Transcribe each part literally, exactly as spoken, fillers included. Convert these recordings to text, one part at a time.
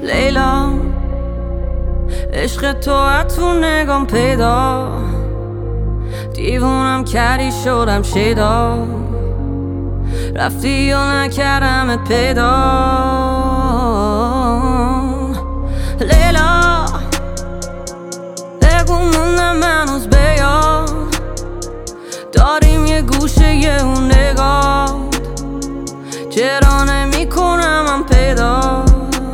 لیلا عشق تو از تو نگام پیدا، دیوونم کردی شدم شیدا، رفتی و نکردمت پیدا. لیلا بگو موندم هنوز بیاد، داریم یه گوشه یه اون نگاه، چرا نمی کنم من پیدا.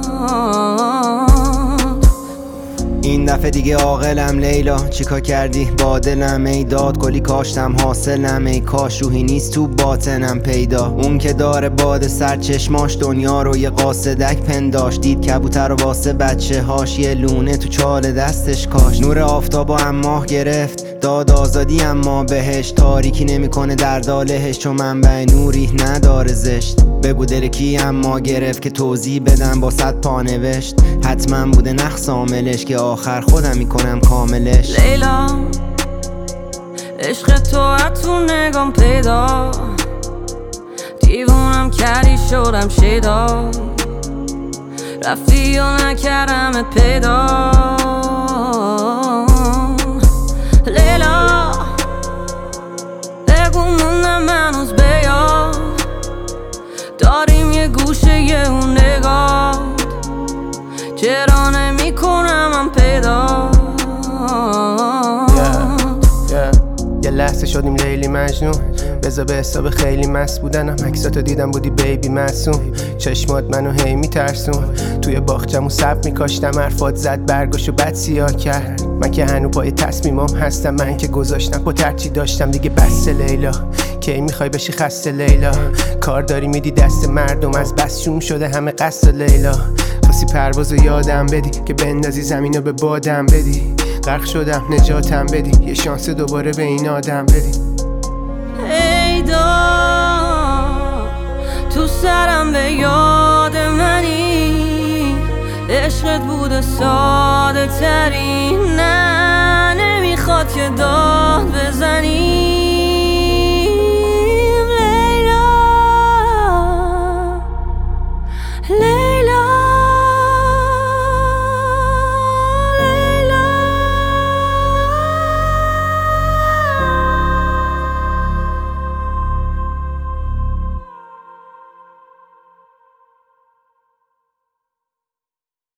این دفعه دیگه عاقلم لیلا، چیکار کردی با دلم؟ ای داد گلی کاشتم حاصلم، ای کاش روحی نیست تو باطنم پیدا. اون که داره باد سر چشماش دنیا رو یه قاصدک پنداش، دید کبوتر و واسه بچه هاش یه لونه تو چال دستش کاش. نور آفتاب و اماه گرفت داد آزادی، اما بهش تاریکی نمیکنه در دالهش، چون منبع نوری نداره زشت. بگو دل کی اما گرفت که توضیح بدم با صد پا نوشت، حتما بوده نقص عاملش که آخر خودم میکنم کاملش. لیلا عشق تو از تو نگام پیدا، دیوونم کردی شدم شیدا، رفتی و نکردمت پیدا. لیلا بگو موندم هنوز بیاد، داریم یه گوشه یه اون نگاه، چرا نمی کنم من پیدا. yeah, yeah. یه لحظه شدیم لیلی مجنون، بذار به حساب خیلی مست بودنم، عکساتو دیدم بودی بیبی معصوم، چشمات منو هی میترسون، توی باغچمون سب میکاشتم، حرفات زد برگاشو بد سیاه کرد، من که هنو پای تصمیمام هستم، من که گذاشتم با ترچی داشتم دیگه بس. لیلا کی میخوای بشی خسته لیلا، کار داری میدی دست مردم، از بس شوم شده همه قصد لیلا، خاصی پروازو یادم بدی که بندازی زمینو به بادم بدی، غرق شدم نجاتم بدی، یه شانس دوباره به این آدم بدی. ای داد تو سرم به یاد منی، عشقت بوده ساده ترین، نه نمیخواد که داد بزنی.